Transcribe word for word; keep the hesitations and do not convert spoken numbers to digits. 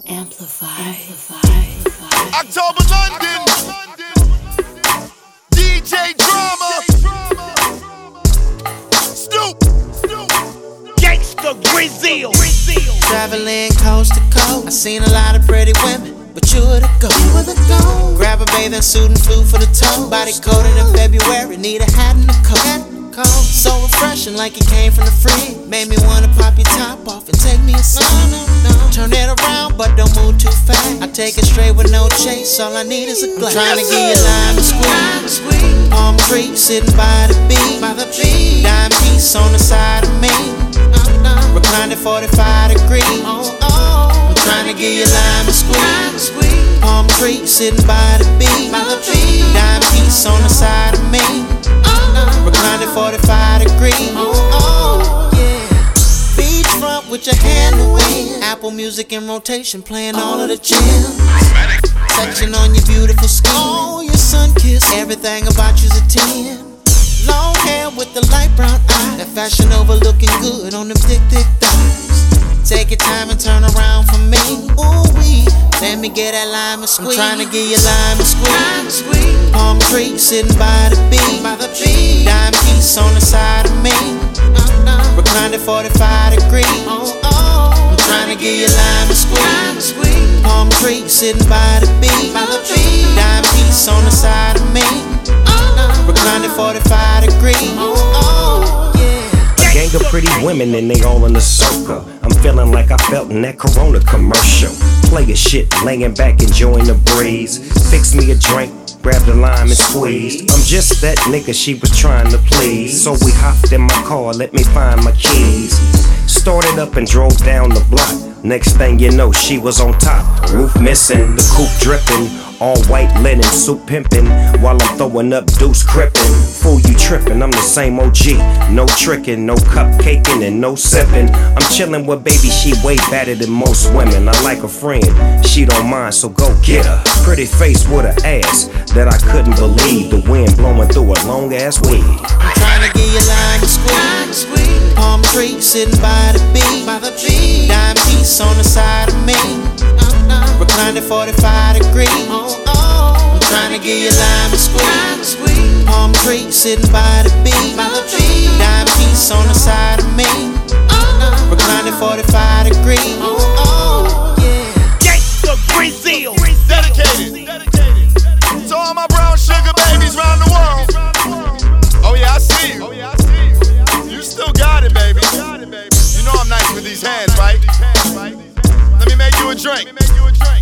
Amplify. Amplify. October London. D J Drama. Snoop. Gangsta Brazil. Traveling coast to coast, I seen a lot of pretty women, but you were the go. You were the go. Grab a bathing suit and flew for the toe. Body coated in February, need a hat and a coat. So refreshing, like it came from the fridge. Made me wanna pop your top off and take me a sip. No, no, no. Turn it around, but don't move too fast. I take it straight with no chase. All I need is a glass. I'm trying to get you lime and squeeze. Palm tree sitting by the beach. By the beach. Dime piece on the side of me. Reclined at forty-five degrees. Oh, oh. I'm trying to get you lime and squeeze. Palm tree sitting by the beach. By the beach. Dime piece on the side of me. Reclined at forty-five degrees. Oh, oh, yeah. Beachfront with your hand in the wind. Apple Music in rotation, playing all of the gems. Touching on your beautiful skin. Oh, your sun kiss. Everything about you's a ten. Long hair with the light brown eyes. That fashion over looking good on them thick, thick thighs. Take your time and turn around for me. Ooh wee, let me get that lime and squeeze. I'm trying to get you lime and squeeze. Palm tree sitting by the beach. By the beach. Dime piece on the side of me. Reclined at forty-five degrees. Oh, oh. I'm trying to get you lime and squeeze. Palm tree sitting by the beach. By the beach. Dime piece on the side of me. Reclined at forty-five degrees. Oh, oh, yeah. A gang of pretty women and they all in a circle. I'm feeling like I felt in that Corona commercial. Player shit, laying back enjoying the breeze. Fix me a drink, grab the lime and squeezed. I'm just that nigga she was trying to please. So we hopped in my car, let me find my keys. Started up and drove down the block. Next thing you know, she was on top. Roof missing, the coupe dripping. All white linen, suit pimping. While I'm throwing up deuce crippin'. Fool, you trippin', I'm the same O G. No trickin', no cupcaking, and no sippin'. I'm chillin' with baby, she way better than most women. I like a friend, she don't mind, so go get her. Pretty face with a ass that I couldn't believe. The wind blowing through a long ass weed. I'm trying to get you lime and squeeze. Palm tree sitting by the beach. By the beach. Dime piece on the side of me. Reclined at forty-five degrees. Oh, oh. I'm trying to get you lime and squeeze. Palm tree sitting by the beach. By the beach. Dime piece on the side of me. Reclined at forty-five degrees. Oh, oh, yeah. Gangsta Brazil. Dedicated. Dedicated. To all my brown sugar babies round the world. Oh yeah, I see you. You still got it, baby. You know I'm nice with these hands, right? Let me make you a drink.